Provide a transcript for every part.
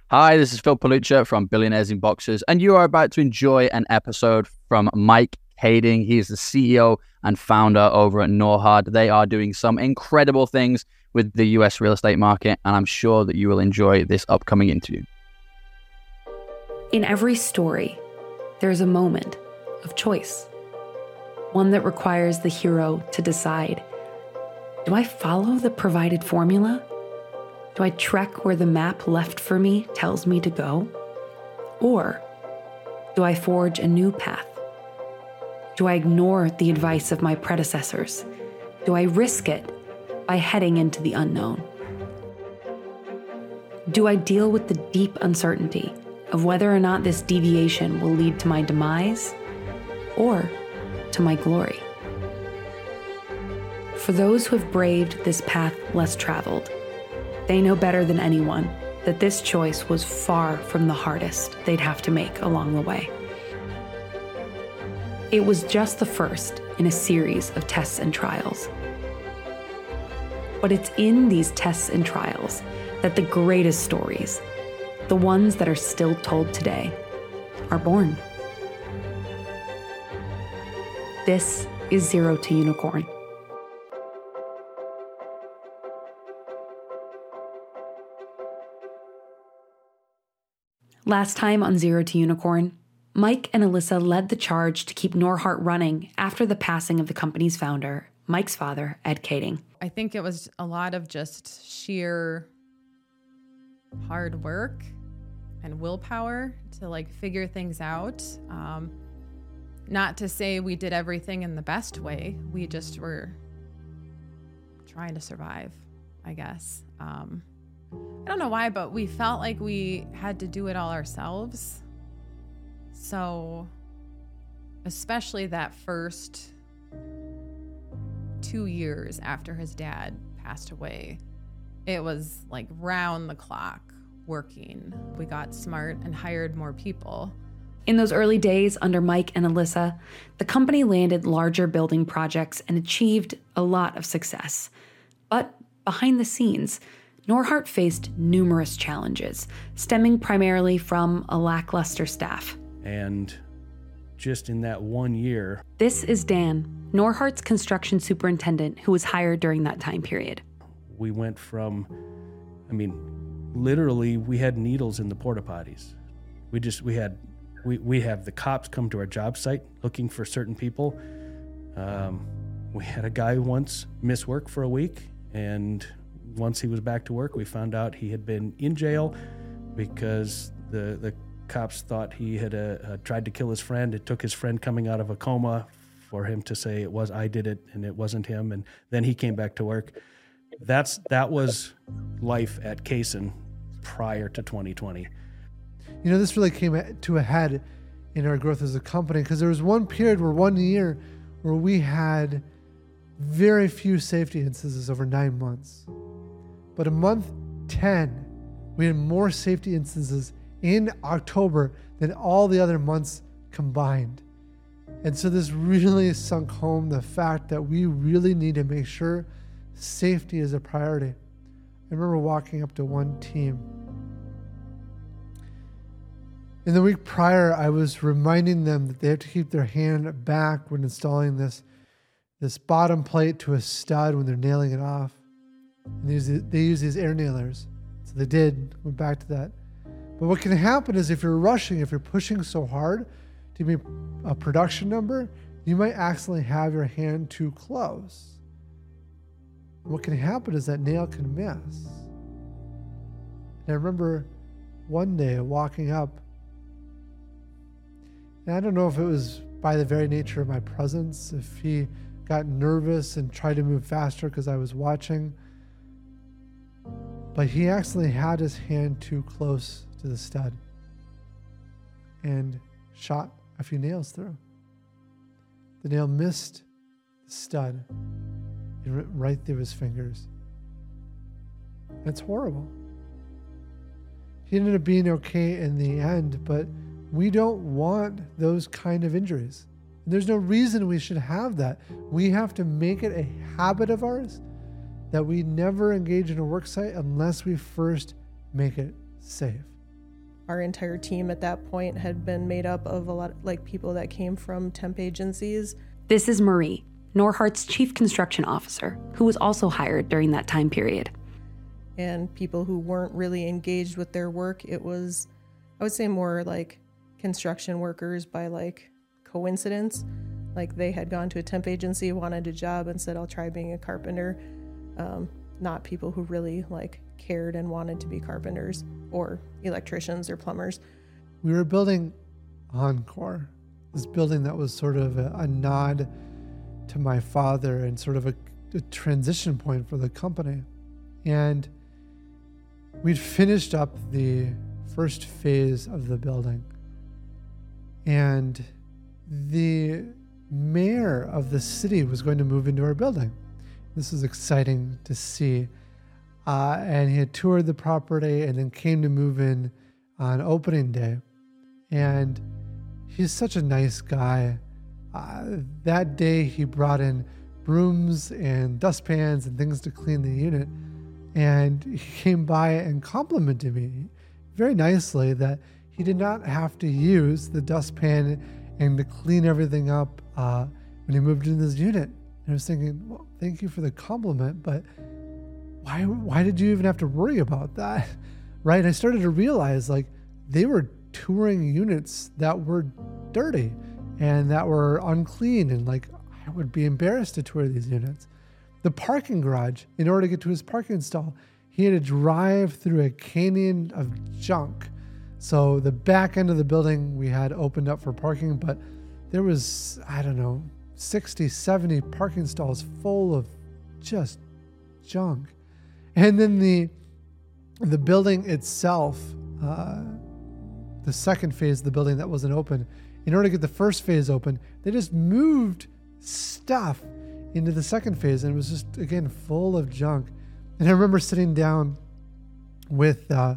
Hi, this is Phil Palucha from Billionaires in Boxers, and you are about to enjoy an episode from Mike Kading. He is the CEO and founder over at Norhard. They are doing some incredible things with the US real estate market, and I'm sure that you will enjoy this upcoming interview. In every story, there's a moment of choice, one that requires the hero to decide, do I follow the provided formula? Do I trek where the map left for me tells me to go? Or do I forge a new path? Do I ignore the advice of my predecessors? Do I risk it by heading into the unknown? Do I deal with the deep uncertainty of whether or not this deviation will lead to my demise or to my glory? For those who have braved this path less traveled, they know better than anyone that this choice was far from the hardest they'd have to make along the way. It was just the first in a series of tests and trials. But it's in these tests and trials that the greatest stories, the ones that are still told today, are born. This is Zero to Unicorn. Last time on Zero to Unicorn, Mike and Alyssa led the charge to keep Norhard running after the passing of the company's founder, Mike's father, Ed Kading. I think it was a lot of just sheer hard work and willpower to figure things out. Not to say we did everything in the best way. We just were trying to survive, I guess. I don't know why, but we felt like we had to do it all ourselves. So, especially that first 2 years after his dad passed away, it was like round the clock working. We got smart and hired more people. In those early days under Mike and Alyssa, the company landed larger building projects and achieved a lot of success. But behind the scenes, Norhard faced numerous challenges, stemming primarily from a lackluster staff. And just in that 1 year... This is Dan, Norhard's construction superintendent, who was hired during that time period. We went from, literally we had needles in the porta potties. We have the cops come to our job site looking for certain people. We had a guy once miss work for a week, and once he was back to work, we found out he had been in jail because the cops thought he had tried to kill his friend. It took his friend coming out of a coma for him to say I did it and it wasn't him. And then he came back to work. That was life at Kaysen prior to 2020. This really came to a head in our growth as a company because there was one period 1 year where we had very few safety instances over 9 months. But in month 10, we had more safety instances in October than all the other months combined. And so this really sunk home the fact that we really need to make sure safety is a priority. I remember walking up to one team. In the week prior, I was reminding them that they have to keep their hand back when installing this bottom plate to a stud when they're nailing it off. And they use these air nailers. So they went back to that. But what can happen is if you're rushing, if you're pushing so hard to meet a production number, you might accidentally have your hand too close. What can happen is that nail can miss. And I remember one day walking up, and I don't know if it was by the very nature of my presence, if he got nervous and tried to move faster because I was watching, but he accidentally had his hand too close to the stud and shot a few nails through. The nail missed the stud and went right through his fingers. That's horrible. He ended up being okay in the end, but we don't want those kind of injuries. And there's no reason we should have that. We have to make it a habit of ours that we never engage in a work site unless we first make it safe. our entire team at that point had been made up of a lot like people that came from temp agencies. This is Marie, Norhart's chief construction officer, who was also hired during that time period. And people who weren't really engaged with their work. It was, I would say, more like construction workers by like coincidence. Like they had gone to a temp agency, wanted a job, and said, I'll try being a carpenter. Not people who really like cared and wanted to be carpenters or electricians or plumbers. We were building Encore, this building that was sort of a nod to my father and sort of a transition point for the company. And we'd finished up the first phase of the building. And the mayor of the city was going to move into our building. This was exciting to see. And he had toured the property and then came to move in on opening day. And he's such a nice guy. That day he brought in brooms and dustpans and things to clean the unit. And he came by and complimented me very nicely that he did not have to use the dustpan and to clean everything up when he moved into this unit. And I was thinking, well, thank you for the compliment, but why did you even have to worry about that? Right? And I started to realize like they were touring units that were dirty and that were unclean, and like I would be embarrassed to tour these units. The parking garage, in order to get to his parking stall, he had to drive through a canyon of junk. So the back end of the building we had opened up for parking, but there was, 60, 70 parking stalls full of just junk. And then the building itself, the second phase of the building that wasn't open, in order to get the first phase open, they just moved stuff into the second phase, and it was just, again, full of junk. And I remember sitting down with the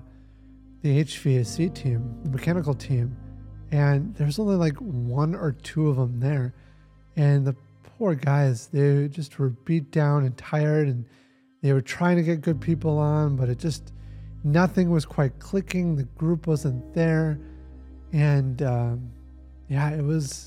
HVAC team, the mechanical team, and there's only like one or two of them there. And the poor guys, they just were beat down and tired, and they were trying to get good people on, but nothing was quite clicking. The group wasn't there. And it was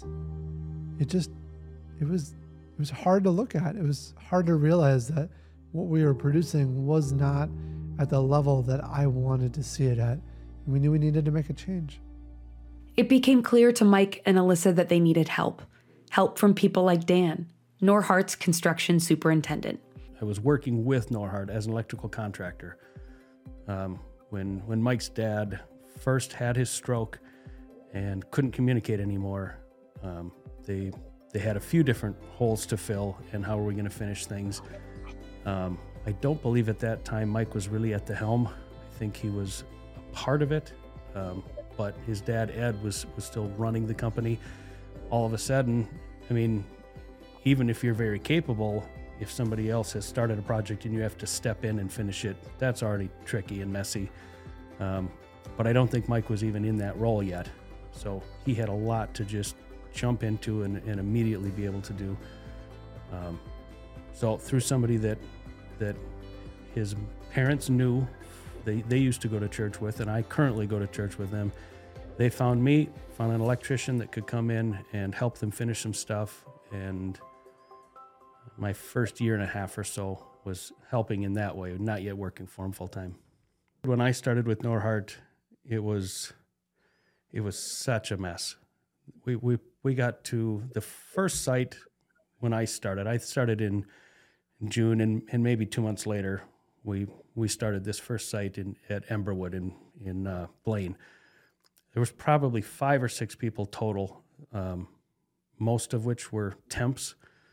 hard to look at. It was hard to realize that what we were producing was not at the level that I wanted to see it at. And we knew we needed to make a change. It became clear to Mike and Alyssa that they needed help. Help from people like Dan, Norhart's construction superintendent. I was working with Norhart as an electrical contractor. When Mike's dad first had his stroke and couldn't communicate anymore, they had a few different holes to fill, and how were we going to finish things. I don't believe at that time Mike was really at the helm. I think he was a part of it, but his dad, Ed, was still running the company. All of a sudden, even if you're very capable, if somebody else has started a project and you have to step in and finish it, that's already tricky and messy. But I don't think Mike was even in that role yet. So he had a lot to just jump into and immediately be able to do. So through somebody that his parents knew, they used to go to church with, and I currently go to church with them, they found an electrician that could come in and help them finish some stuff. And my first year and a half or so was helping in that way, not yet working for him full time. When I started with Norhart, it was such a mess. We got to the first site when I started. I started in June, and maybe 2 months later, we started this first site at Emberwood in Blaine. There was probably 5 or 6 people total, most of which were temps.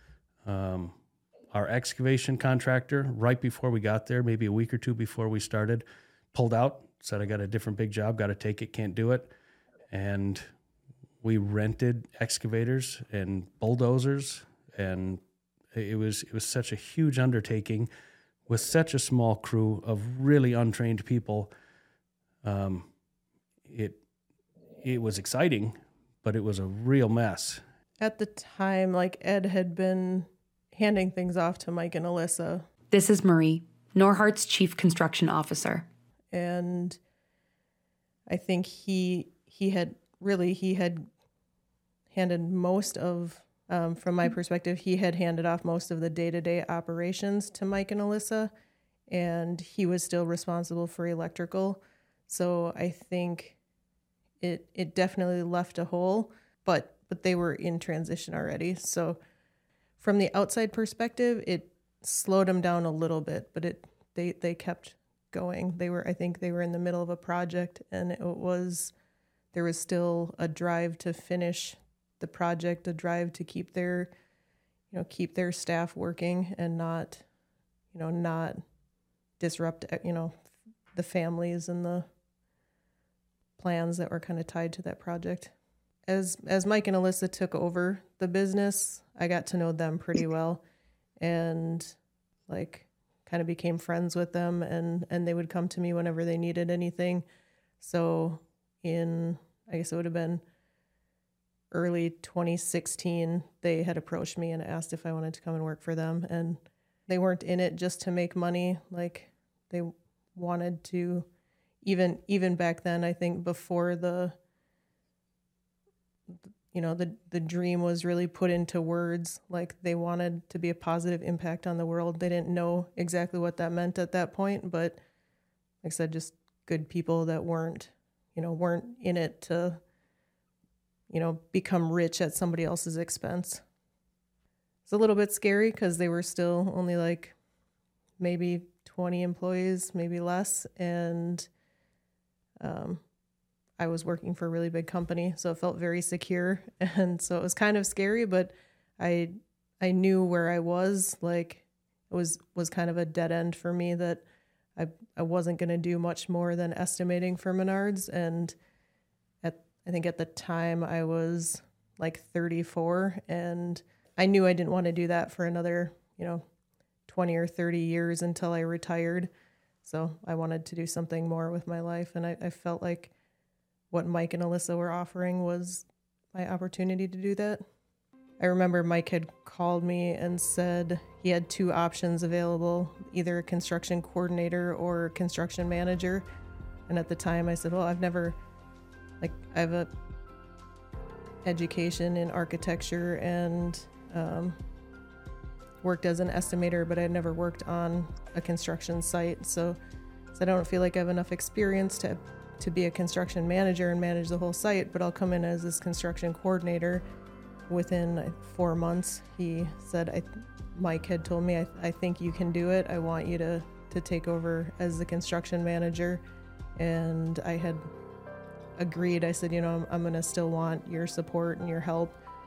Our excavation contractor, right before we got there, maybe a week or two before we started, pulled out, said, I got a different big job, got to take it, can't do it. And we rented excavators and bulldozers, and it was such a huge undertaking with such a small crew of really untrained people. It was exciting, but it was a real mess. At the time, like Ed had been handing things off to Mike and Alyssa. This is Marie, Norhart's chief construction officer. And I think he had handed most of, from my perspective, he had handed off most of the day-to-day operations to Mike and Alyssa, and he was still responsible for electrical. So I think it definitely left a hole, but they were in transition already. So from the outside perspective, it slowed them down a little bit, but they kept going. I think they were in the middle of a project, and there was still a drive to finish the project, a drive to keep their staff working and not disrupt, the families and the plans that were kind of tied to that project. As Mike and Alyssa took over the business, I got to know them pretty well, and kind of became friends with them, and they would come to me whenever they needed anything. So I guess it would have been early 2016, they had approached me and asked if I wanted to come and work for them, and they weren't in it just to make money. They wanted to, even back then, I think before the dream was really put into words, they wanted to be a positive impact on the world. They didn't know exactly what that meant at that point, but like I said, just good people that weren't in it to, become rich at somebody else's expense. It's a little bit scary because they were still only maybe 20 employees, maybe less. And I was working for a really big company, so it felt very secure. And so it was kind of scary, but I knew where I was. It was kind of a dead end for me, that I wasn't going to do much more than estimating for Menards. And I think at the time I was 34, and I knew I didn't want to do that for another, 20 or 30 years until I retired. So I wanted to do something more with my life. And I felt like what Mike and Alyssa were offering was my opportunity to do that. I remember Mike had called me and said he had two options available, either a construction coordinator or construction manager. And at the time I said, well, I have a education in architecture and worked as an estimator, but I'd never worked on a construction site. So I don't feel like I have enough experience to be a construction manager and manage the whole site, but I'll come in as this construction coordinator. Within 4 months, he said, Mike had told me, I think you can do it. I want you to take over as the construction manager. And I had agreed. I said, I'm going to still want your support and your help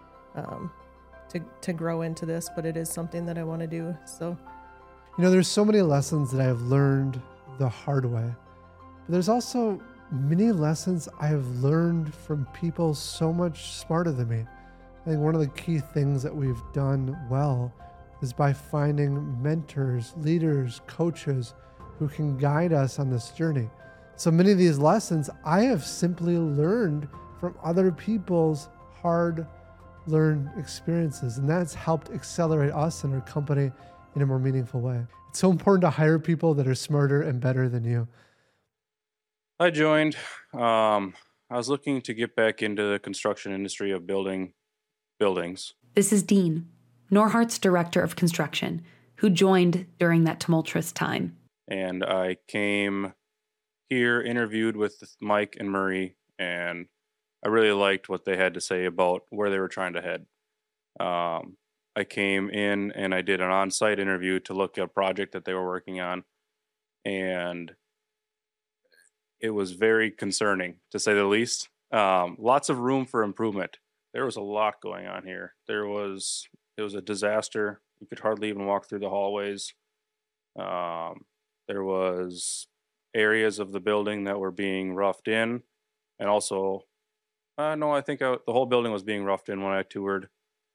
to grow into this, but it is something that I want to do. So, there's so many lessons that I have learned the hard way, but there's also many lessons I have learned from people so much smarter than me. I think one of the key things that we've done well is by finding mentors, leaders, coaches who can guide us on this journey. So many of these lessons I have simply learned from other people's hard-learned experiences, and that's helped accelerate us and our company in a more meaningful way. It's so important to hire people that are smarter and better than you. I joined. I was looking to get back into the construction industry of building buildings. This is Dean, Norhart's director of construction, who joined during that tumultuous time. And I came here, interviewed with Mike and Murray, and I really liked what they had to say about where they were trying to head. I came in and I did an on-site interview to look at a project that they were working on, and it was very concerning, to say the least. Lots of room for improvement. There was a lot going on here. It was a disaster. You could hardly even walk through the hallways. There was areas of the building that were being roughed in, and also, I think the whole building was being roughed in when I toured.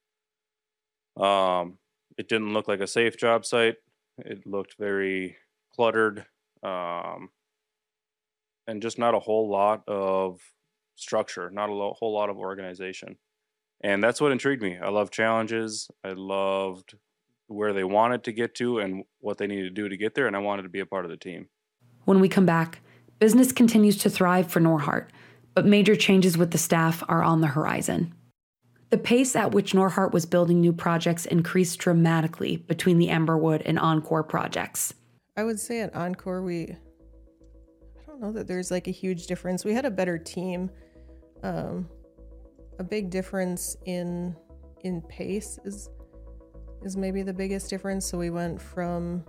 It didn't look like a safe job site. It looked very cluttered, and just not a whole lot of structure, not a whole lot of organization. And that's what intrigued me. I love challenges. I loved where they wanted to get to and what they needed to do to get there, and I wanted to be a part of the team. When we come back, Business continues to thrive for Norhart, but major changes with the staff are on the horizon. The pace at which Norhart was building new projects increased dramatically between the Emberwood and Encore projects. I would say at Encore, I don't know that there's like a huge difference. We had a better team. A big difference in pace is maybe the biggest difference. So we went from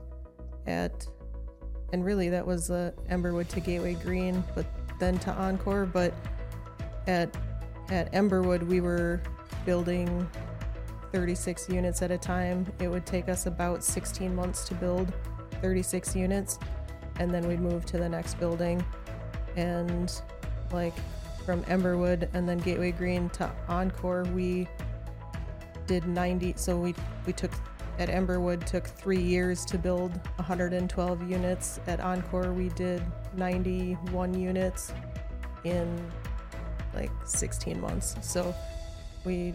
and really that was Emberwood to Gateway Green, but then to Encore. But at Emberwood, we were building 36 units at a time. It would take us about 16 months to build 36 units, and then we'd move to the next building. And like from Emberwood and then Gateway Green to Encore, we did 90. So we took at Emberwood took 3 years to build 112 units. At Encore, we did 91 units in like 16 months. So we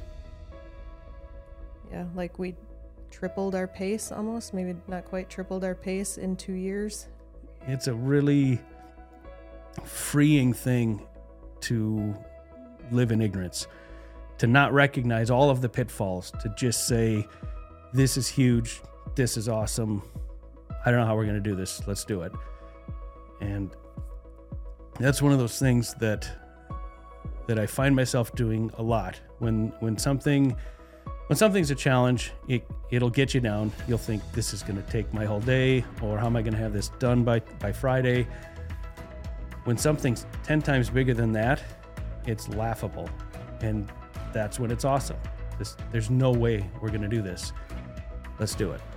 tripled our pace almost, maybe not quite tripled our pace in 2 years. It's a really freeing thing to live in ignorance, to not recognize all of the pitfalls, to just say, this is huge, this is awesome, I don't know how we're going to do this, let's do it. And that's one of those things that I find myself doing a lot. When something's a challenge, it'll get you down. You'll think, this is going to take my whole day, or how am I going to have this done by Friday? When something's 10 times bigger than that, it's laughable. And that's when it's awesome. There's no way we're going to do this. Let's do it.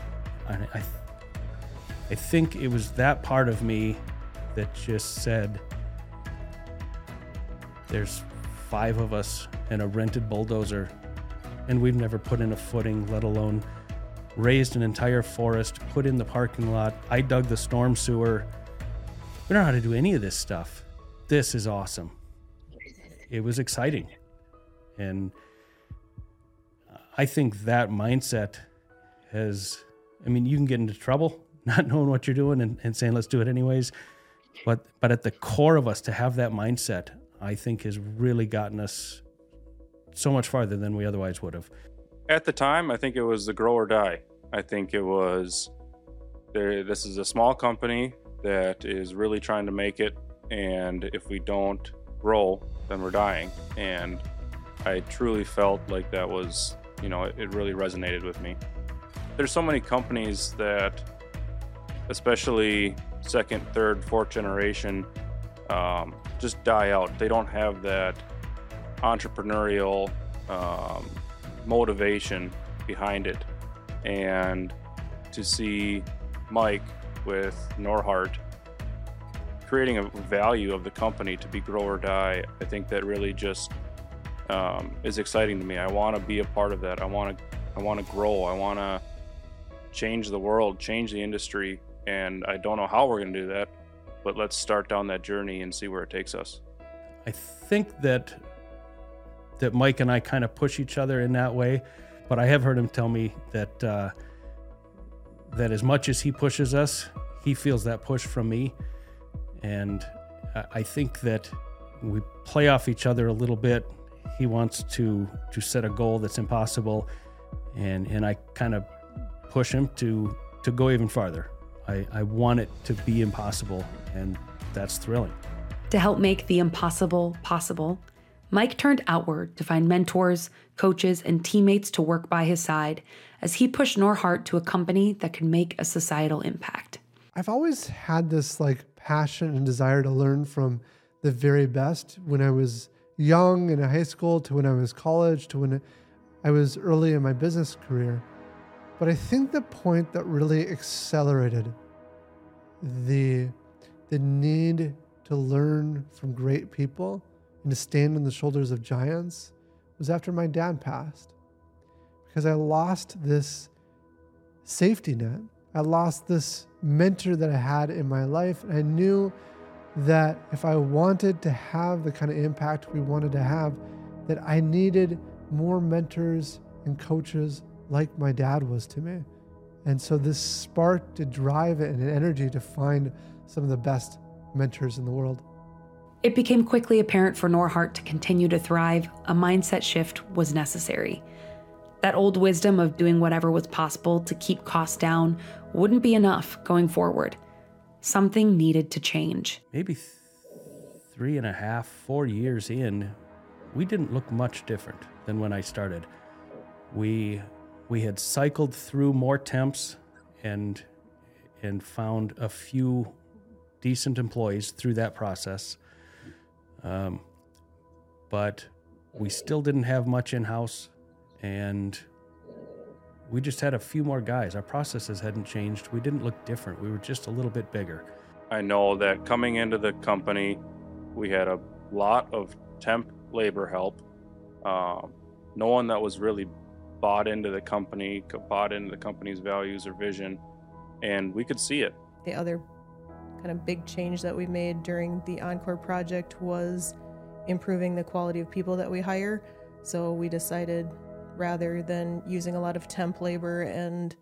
I think it was that part of me that just said, there's 5 of us and a rented bulldozer, and we've never put in a footing, let alone raised an entire forest, put in the parking lot. I dug the storm sewer. We don't know how to do any of this stuff. This is awesome. It was exciting. And I think that mindset you can get into trouble not knowing what you're doing and saying, let's do it anyways. But at the core of us, to have that mindset, I think has really gotten us so much farther than we otherwise would have. At the time, I think it was the grow or die. I think it was, this is a small company that is really trying to make it, and if we don't grow, then we're dying. And I truly felt like that was, it really resonated with me. There's so many companies that, especially second, third, fourth generation, just die out. They don't have that entrepreneurial motivation behind it. And to see Mike with Norhart creating a value of the company to be grow or die, I think that really just is exciting to me. I want to be a part of that. I want to grow. I want to change the world, change the industry, and I don't know how we're going to do that, but let's start down that journey and see where it takes us. I think that Mike and I kind of push each other in that way, but I have heard him tell me that that as much as he pushes us, he feels that push from me. And I think that we play off each other a little bit. He wants to set a goal that's impossible, and I kind of push him to go even farther. I want it to be impossible, and that's thrilling. To help make the impossible possible, Mike turned outward to find mentors, coaches, and teammates to work by his side as he pushed Norhart to a company that could make a societal impact. I've always had this passion and desire to learn from the very best. When I was young in high school, to when I was college, to when I was early in my business career. But I think the point that really accelerated the need to learn from great people and to stand on the shoulders of giants was after my dad passed. Because I lost this safety net. I lost this mentor that I had in my life. And I knew that if I wanted to have the kind of impact we wanted to have, that I needed more mentors and coaches like my dad was to me. And so this sparked a drive and an energy to find some of the best mentors in the world. It became quickly apparent for Norhart to continue to thrive, a mindset shift was necessary. That old wisdom of doing whatever was possible to keep costs down wouldn't be enough going forward. Something needed to change. Maybe 3.5, 4 years in, we didn't look much different than when I started. We had cycled through more temps and found a few decent employees through that process. But we still didn't have much in-house, and we just had a few more guys. Our processes hadn't changed. We didn't look different. We were just a little bit bigger. I know that coming into the company, we had a lot of temp labor help. No one that was really bought into the company, bought into the company's values or vision, and we could see it. The other kind of big change that we made during the Encore project was improving the quality of people that we hire. So we decided, rather than using a lot of temp labor and,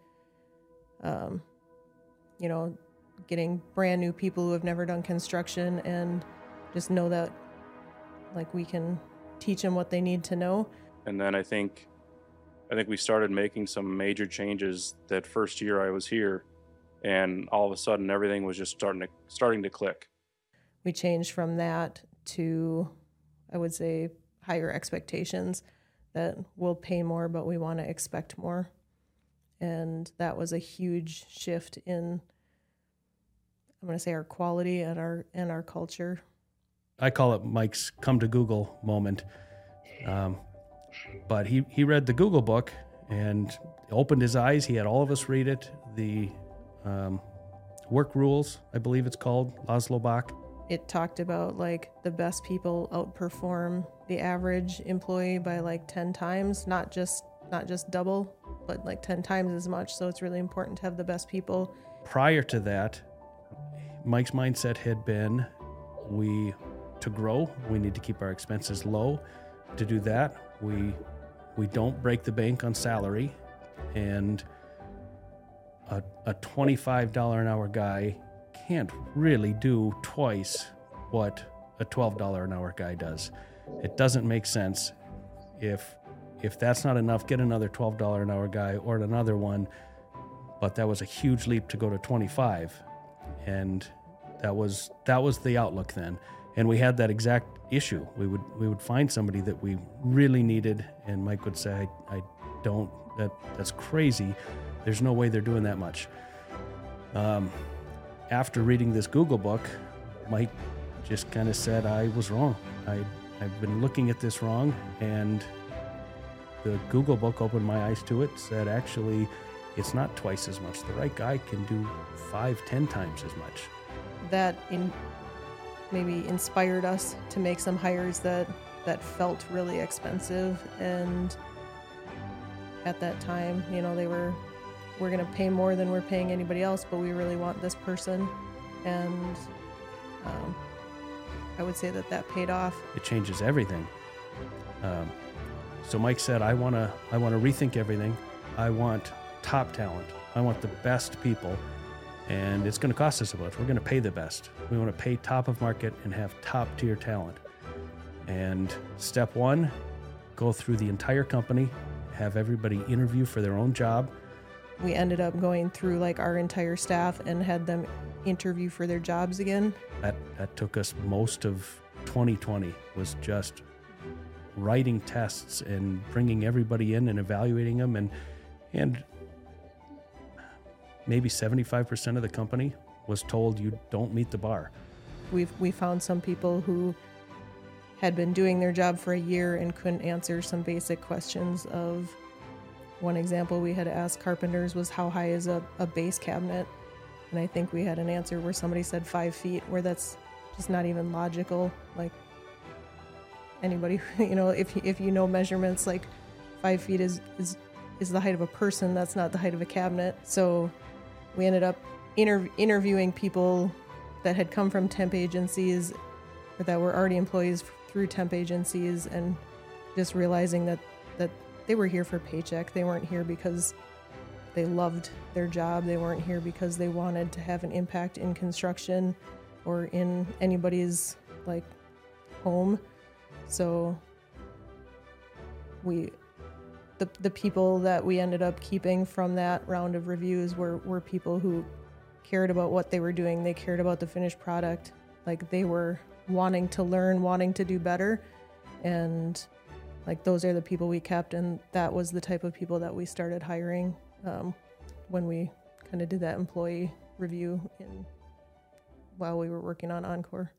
getting brand new people who have never done construction and just know that, like, we can teach them what they need to know. And then I think we started making some major changes that first year I was here, and all of a sudden everything was just starting to click. We changed from that to, I would say, higher expectations, that we'll pay more, but we want to expect more. And that was a huge shift in, I'm going to say, our quality and our culture. I call it Mike's come to Google moment. But he read the Google book and opened his eyes. He had all of us read it. The work rules, I believe it's called, Laszlo Bach. It talked about, like, the best people outperform the average employee by like 10 times, not just double, but like 10 times as much. So it's really important to have the best people. Prior to that, Mike's mindset had been, to grow, we need to keep our expenses low. To do that, we don't break the bank on salary, and a $25 an hour guy can't really do twice what a $12 an hour guy does. It doesn't make sense. If that's not enough, get another $12 an hour guy or another one. But that was a huge leap to go to 25, and that was the outlook then. And we had that exact issue. We would find somebody that we really needed, and Mike would say, I don't. That's crazy. There's no way they're doing that much. After reading this Google book, Mike just kind of said I was wrong. I've been looking at this wrong, and the Google book opened my eyes to it, said actually it's not twice as much. The right guy can do 5-10 times as much. That maybe inspired us to make some hires that felt really expensive, and at that time, we're going to pay more than we're paying anybody else, but we really want this person. And I would say that paid off. It changes everything. So Mike said, I want to rethink everything. I want top talent. I want the best people, and it's going to cost us a bunch. We're going to pay the best. We want to pay top of market and have top tier talent. And step one, go through the entire company, have everybody interview for their own job. We ended up going through like our entire staff and had them interview for their jobs again. That took us most of 2020, was just writing tests and bringing everybody in and evaluating them, and maybe 75% of the company was told you don't meet the bar. We found some people who had been doing their job for a year and couldn't answer some basic questions of, one example we had to ask carpenters was, how high is a base cabinet? And I think we had an answer where somebody said 5 feet, where that's just not even logical. Like, anybody, if you know measurements, like 5 feet is the height of a person. That's not the height of a cabinet. So we ended up interviewing people that had come from temp agencies or that were already employees through temp agencies, and just realizing that they were here for a paycheck. They weren't here because they loved their job. They weren't here because they wanted to have an impact in construction. or in anybody's like home. So the people that we ended up keeping from that round of reviews were people who cared about what they were doing. They cared about the finished product. Like, they were wanting to learn, wanting to do better. And like, those are the people we kept. And that was the type of people that we started hiring when we kind of did that employee review while we were working on Encore.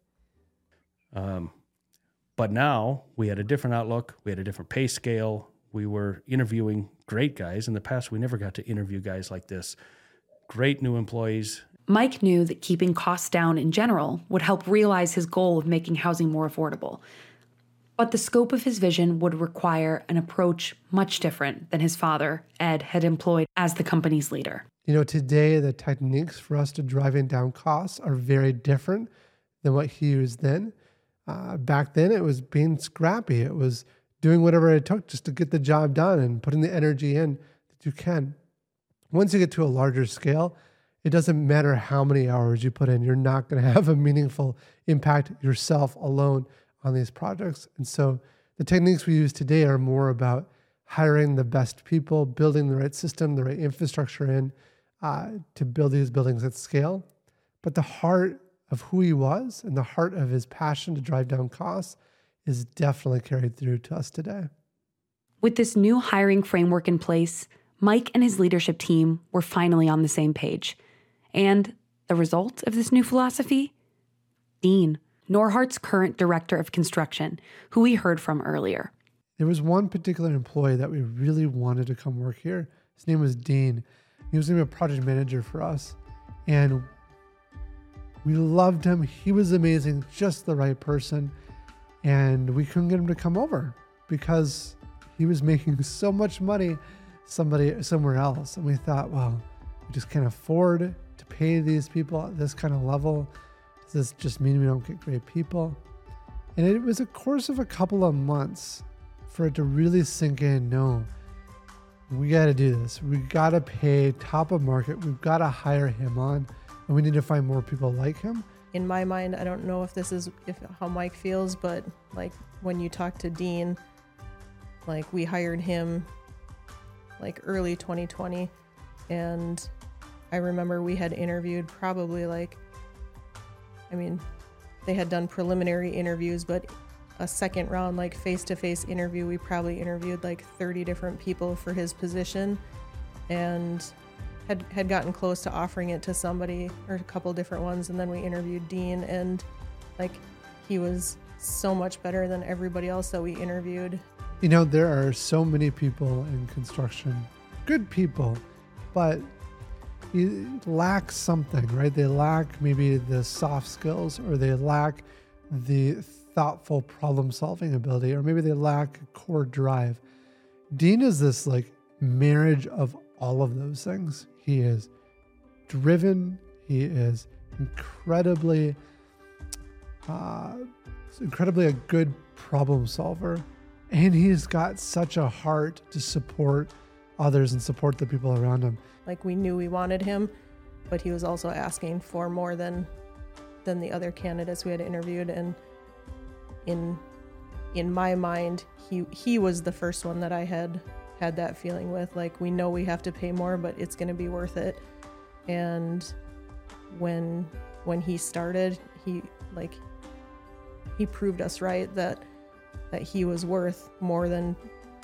But now we had a different outlook. We had a different pay scale. We were interviewing great guys. In the past, we never got to interview guys like this. Great new employees. Mike knew that keeping costs down in general would help realize his goal of making housing more affordable. But the scope of his vision would require an approach much different than his father, Ed, had employed as the company's leader. You know, today the techniques for us to driving down costs are very different than what he used then. Back then, it was being scrappy. It was doing whatever it took just to get the job done and putting the energy in that you can. Once you get to a larger scale, it doesn't matter how many hours you put in. You're not going to have a meaningful impact yourself alone on these projects. And so the techniques we use today are more about hiring the best people, building the right system, the right infrastructure in to build these buildings at scale. But the heart of who he was and the heart of his passion to drive down costs is definitely carried through to us today. With this new hiring framework in place, Mike and his leadership team were finally on the same page. And the result of this new philosophy? Dean, Norhart's current director of construction, who we heard from earlier. There was one particular employee that we really wanted to come work here. His name was Dean. He was going to be a project manager for us. And we loved him. He was amazing, just the right person. And we couldn't get him to come over because he was making so much money somewhere else. And we thought, well, we just can't afford to pay these people at this kind of level. Does this just mean we don't get great people? And it was a course of a couple of months for it to really sink in. No, we got to do this. We got to pay top of market. We've got to hire him on, and we need to find more people like him. In my mind, I don't know if this is how Mike feels, but like when you talk to Dean, like we hired him like early 2020, and I remember we had interviewed probably they had done preliminary interviews, but a second round, like face-to-face interview, we probably interviewed like 30 different people for his position, and had gotten close to offering it to somebody or a couple different ones. And then we interviewed Dean, and like he was so much better than everybody else that we interviewed. You know, there are so many people in construction, good people, but you lack something, right? They lack maybe the soft skills, or they lack the thoughtful problem-solving ability, or maybe they lack core drive. Dean is this like marriage of all of those things. He is driven. He is incredibly a good problem solver. And he's got such a heart to support others and support the people around him. Like, we knew we wanted him, but he was also asking for more than the other candidates we had interviewed. And in my mind, he was the first one that I had that feeling with. Like, we know we have to pay more, but it's going to be worth it. And when he started, he proved us right that he was worth more than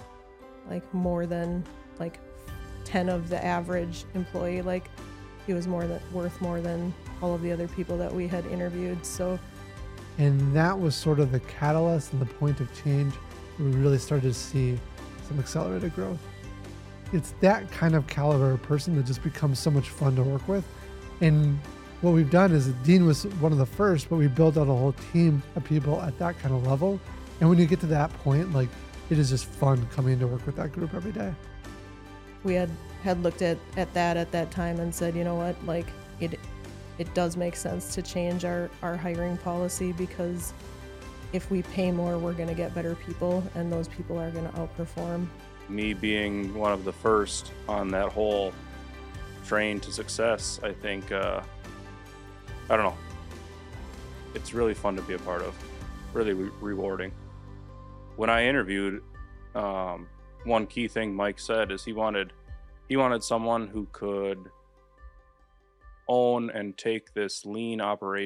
10 of the average employee. Like, he was worth more than all of the other people that we had interviewed. And that was sort of the catalyst and the point of change where we really started to see some accelerated growth. It's that kind of caliber of person that just becomes so much fun to work with. And what we've done is Dean was one of the first, but we built out a whole team of people at that kind of level. And when you get to that point, like, it is just fun coming to work with that group every day. We had looked at that time and said, you know what, like, it does make sense to change our hiring policy, because if we pay more, we're going to get better people, and those people are going to outperform. Me being one of the first on that whole train to success, I think, I don't know. it's really fun to be a part of, really rewarding. When I interviewed, one key thing Mike said is he wanted someone who could own and take this lean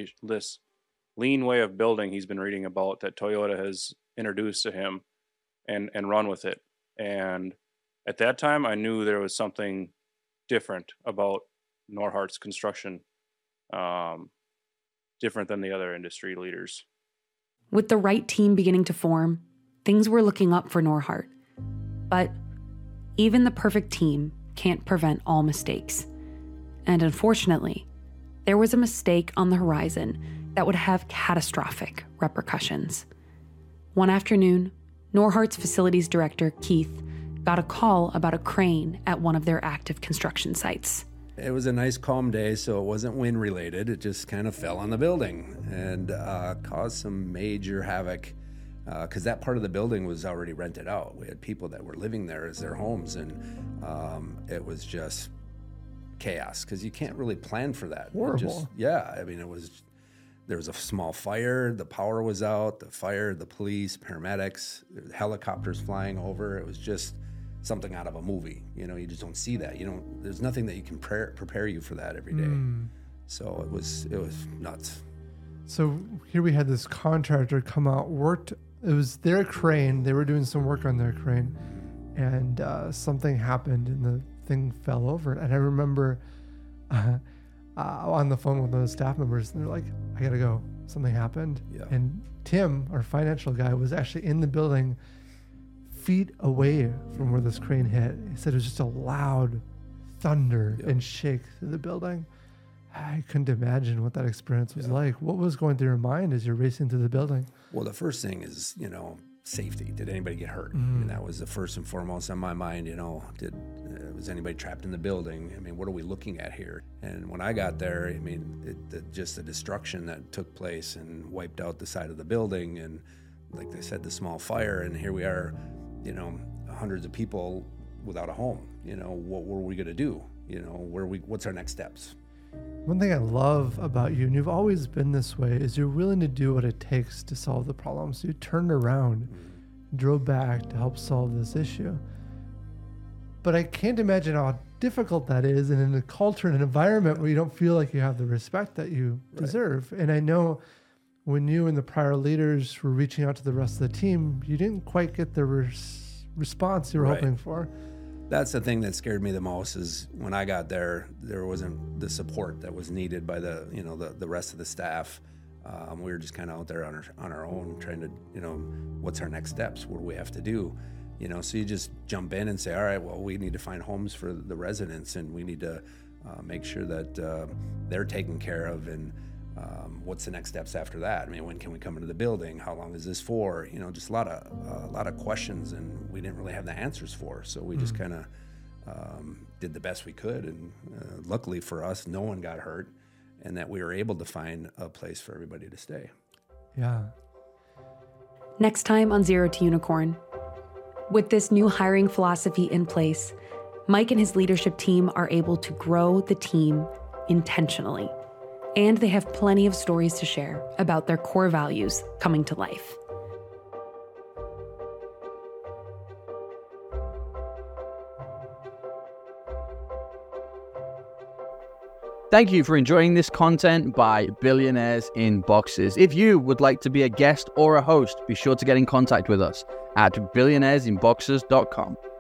way of building he's been reading about that Toyota has introduced to him, and run with it. And at that time, I knew there was something different about Norhart's construction, different than the other industry leaders. With the right team beginning to form, things were looking up for Norhart. But even the perfect team can't prevent all mistakes. And unfortunately, there was a mistake on the horizon that would have catastrophic repercussions. One afternoon, Norhart's facilities director, Keith, got a call about a crane at one of their active construction sites. It was a nice calm day, so it wasn't wind related. It just kind of fell on the building and caused some major havoc because that part of the building was already rented out. We had people that were living there as their homes, and it was just chaos because you can't really plan for that. Horrible. There was a small fire, the power was out, the police, paramedics, helicopters flying over. It was just something out of a movie. You just don't see that. There's nothing that you can prepare you for that every day. So it was nuts. So here we had this contractor come out, worked, it was their crane, they were doing some work on their crane, and something happened and the thing fell over. And I remember on the phone with those staff members, and they're like, I gotta go, something happened. Yeah. And Tim, our financial guy, was actually in the building feet away from where this crane hit. He said it was just a loud thunder and shake through the building. I couldn't imagine what that experience was like. What was going through your mind as you're racing through the building? Well, the first thing is, safety. Did anybody get hurt? And that was the first and foremost on my mind. Was anybody trapped in the building? What are we looking at here? And when I got there, just the destruction that took place and wiped out the side of the building, and like they said, the small fire, and here we are, hundreds of people without a home. What were we going to do? What's our next steps? One thing I love about you, and you've always been this way, is you're willing to do what it takes to solve the problem. So you turned around, drove back to help solve this issue. But I can't imagine how difficult that is, and in a culture and an environment where you don't feel like you have the respect that you deserve. And I know when you and the prior leaders were reaching out to the rest of the team, you didn't quite get the response you were hoping for. That's the thing that scared me the most, is when I got there, there wasn't the support that was needed by the rest of the staff. We were just kind of out there on our own, trying to, what's our next steps? What do we have to do? So you just jump in and say, all right, well, we need to find homes for the residents, and we need to make sure that they're taken care of, and what's the next steps after that? When can we come into the building? How long is this for? Just a lot of questions, and we didn't really have the answers for. So we just kind of did the best we could, and luckily for us, no one got hurt, and that we were able to find a place for everybody to stay. Yeah. Next time on Zero to Unicorn. With this new hiring philosophy in place, Mike and his leadership team are able to grow the team intentionally. And they have plenty of stories to share about their core values coming to life. Thank you for enjoying this content by Billionaires in Boxes. If you would like to be a guest or a host, be sure to get in contact with us at billionairesinboxes.com.